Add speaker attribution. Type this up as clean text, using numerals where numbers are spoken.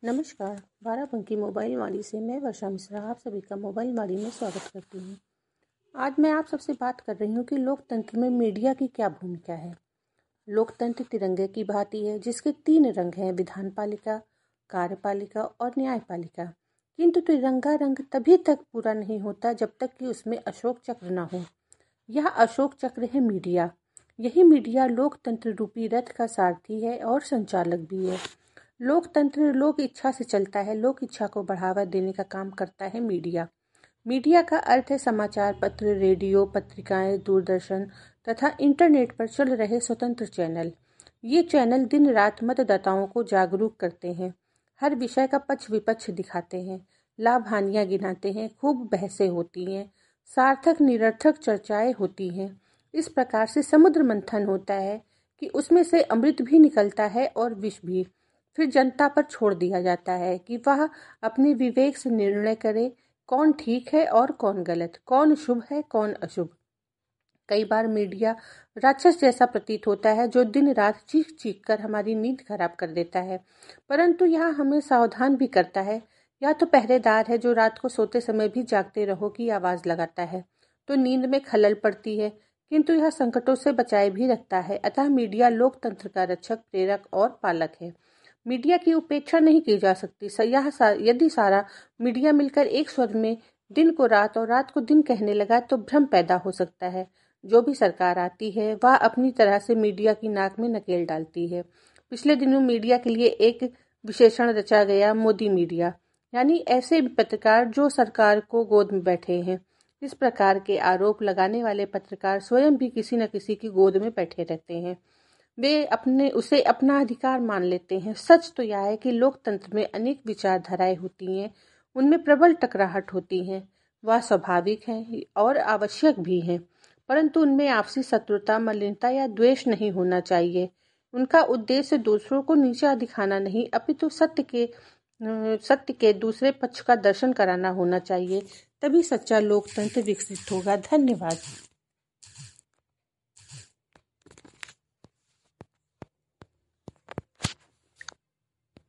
Speaker 1: नमस्कार। बाराबंकी मोबाइल वाली से मैं वर्षा मिश्रा आप सभी का मोबाइल वाली में स्वागत करती हूँ। आज मैं आप सबसे बात कर रही हूँ कि लोकतंत्र में मीडिया की क्या भूमिका है। लोकतंत्र तिरंगे की भांति है जिसके 3 रंग हैं, विधान पालिका, कार्यपालिका और न्यायपालिका। किंतु तिरंगा रंग तभी तक पूरा नहीं होता जब तक कि उसमें अशोक चक्र न हो। यह अशोक चक्र है मीडिया। यही मीडिया लोकतंत्र रूपी रथ का सारथी है और संचालक भी है। लोकतंत्र लोक इच्छा से चलता है। लोक इच्छा को बढ़ावा देने का काम करता है मीडिया। मीडिया का अर्थ है समाचार पत्र, रेडियो, पत्रिकाएं, दूरदर्शन तथा इंटरनेट पर चल रहे स्वतंत्र चैनल। ये चैनल दिन रात मतदाताओं को जागरूक करते हैं, हर विषय का पक्ष विपक्ष दिखाते हैं, लाभ हानियां गिनाते हैं, खूब बहसें होती हैं, सार्थक निरर्थक चर्चाएं होती हैं। इस प्रकार से समुद्र मंथन होता है कि उसमें से अमृत भी निकलता है और विष भी। फिर जनता पर छोड़ दिया जाता है कि वह अपने विवेक से निर्णय करे कौन ठीक है और कौन गलत, कौन शुभ है कौन अशुभ। कई बार मीडिया राक्षस जैसा प्रतीत होता है जो दिन रात चीख चीख कर हमारी नींद खराब कर देता है, परंतु यह हमें सावधान भी करता है। या तो पहरेदार है जो रात को सोते समय भी जागते रहो की आवाज लगाता है, तो नींद में खलल पड़ती है, किंतु यह संकटों से बचाए भी रखता है। अतः मीडिया लोकतंत्र का रक्षक, प्रेरक और पालक है। मीडिया की उपेक्षा नहीं की जा सकती। यदि सारा मीडिया मिलकर एक स्वर में दिन को रात और रात को दिन कहने लगा तो भ्रम पैदा हो सकता है। जो भी सरकार आती है वह अपनी तरह से मीडिया की नाक में नकेल डालती है। पिछले दिनों मीडिया के लिए एक विशेषण रचा गया, मोदी मीडिया, यानी ऐसे पत्रकार जो सरकार को गोद में बैठे हैं। इस प्रकार के आरोप लगाने वाले पत्रकार स्वयं भी किसी न किसी की गोद में बैठे रहते हैं। वे उसे अपना अधिकार मान लेते हैं। सच तो यह है कि लोकतंत्र में अनेक विचारधाराएं होती हैं, उनमें प्रबल टकराहट होती हैं। वह स्वाभाविक है और आवश्यक भी है, परंतु उनमें आपसी शत्रुता, मलिनता या द्वेष नहीं होना चाहिए। उनका उद्देश्य दूसरों को नीचा दिखाना नहीं, अपितु सत्य के दूसरे पक्ष का दर्शन कराना होना चाहिए। तभी सच्चा लोकतंत्र विकसित होगा। धन्यवाद।